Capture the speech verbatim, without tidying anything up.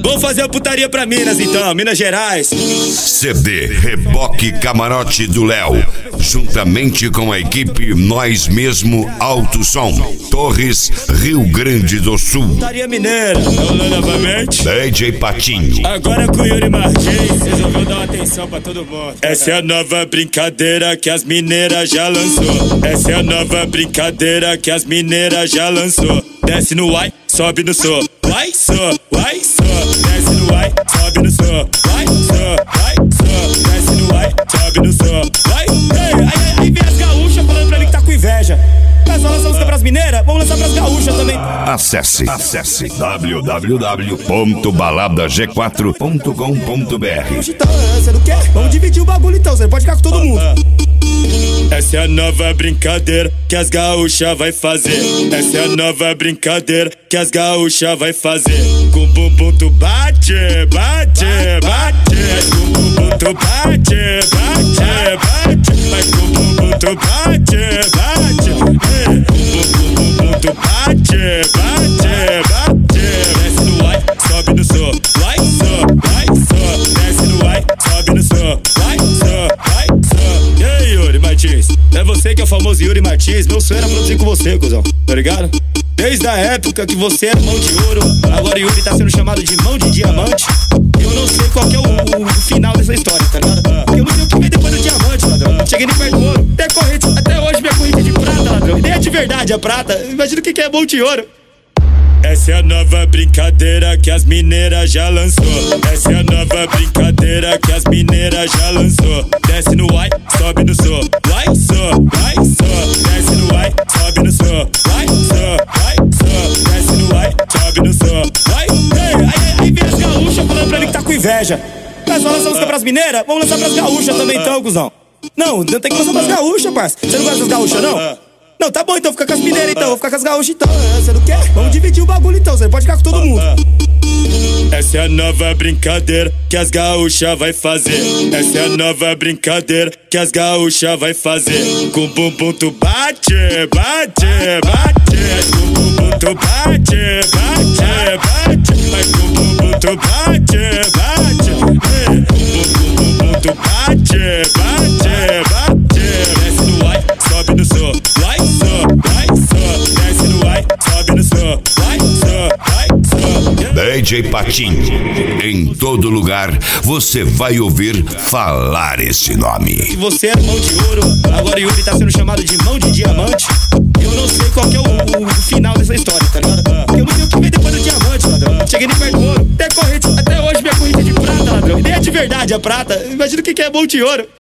Vamos fazer a putaria pra Minas então, Minas Gerais. C D Reboque Camarote do Léo, juntamente com a equipe Nós Mesmo Alto Som, Torres, Rio Grande do Sul. Putaria mineira, falando novamente. D J Patinho. Agora com o Yuri Martins, resolveu dar uma atenção pra todo mundo. Essa é a nova brincadeira que as mineiras já lançou. Essa é a nova brincadeira que as mineiras já lançou. Desce no uai, sobe no so. Vai so, vai so. Desce no uai, sobe no so. Vai so, vai so. Desce no uai, sobe no so. Vai, ei, aí, aí, aí vem as gaúchas falando pra ele que tá com inveja. Mas vamos lançar música pras mineiras? Vamos lançar pras gaúchas também. Acesse, acesse w w w ponto balada g quatro ponto com ponto b r. Então, você não quer? Vamos dividir o bagulho então, você pode ficar com todo mundo. Essa é a nova brincadeira que as gaúchas vai fazer. Essa é a nova brincadeira que as gaúchas vai fazer. Com bumbum tu bate, bate, bate. Com bumbum tu bate, bate, bate. Mas com bumbum tu bate, bate. Com bumbum tu bate, bate, bate. Desce no uai, sobe no so. Vai so, vai so. Desce no uai, sobe no so. Vai so, vai so. E aí, Yuri Martins? É você que é o famoso Yuri Martins. Meu sonho era produzir com você, cuzão. Tá ligado? Desde a época que você era mão de ouro, agora Yuri tá sendo chamado de mão de diamante. Eu não sei qual que é o, o, o final dessa história, tá ligado? Porque eu não sei o que vem depois do diamante, ladrão. Cheguei nem perto do ouro. Até corrente, até hoje minha corrente é de prata, ladrão. E nem é de verdade a prata. Imagina o que que é mão de ouro. Essa é a nova brincadeira que as mineiras já lançou. Essa é a nova brincadeira que as mineiras já lançou. Desce no uai, sobe no so. Vai so, vai so. Desce no uai, sobe no so. Vai so, vai so. Desce no uai, sobe no so. Vai, ei, aí, aí vem as gaúchas falando pra ele que tá com inveja. Mas vamos lançar música pras mineiras? Vamos lançar pras gaúchas também então, cuzão. Não, não tem que lançar pras gaúchas, parça. Você não gosta das gaúchas, não? Não, tá bom então, fica com as mineiras então, vou ficar com as gaúchas então. Você não quer? Vamos dividir o bagulho então, você pode ficar com todo mundo. Essa é a nova brincadeira que as gaúchas vai fazer. Essa é a nova brincadeira que as gaúchas vai fazer. Com bumbum tu bate, bate, bate. Com bumbum tu bate, bate, bate. Mas com bumbum tu bate, bate. Com bumbum tu bate, bate, bate. Desce no uai, sobe no so. Vai so, vai so. Desce no uai, sobe no so. Vai so, vai so. D J Patinho. Em todo lugar você vai ouvir falar esse nome. Você era mão de ouro, agora Yuri tá sendo chamado de mão de diamante. Eu não sei qual que é o, o, o final dessa história, tá ligado? Porque eu não sei o que vem depois do diamante, ladrão. Cheguei nem perto do ouro. Até corrente, até hoje minha corrente é de prata, ladrão. E nem é de verdade a prata. Imagina o que que é mão de ouro.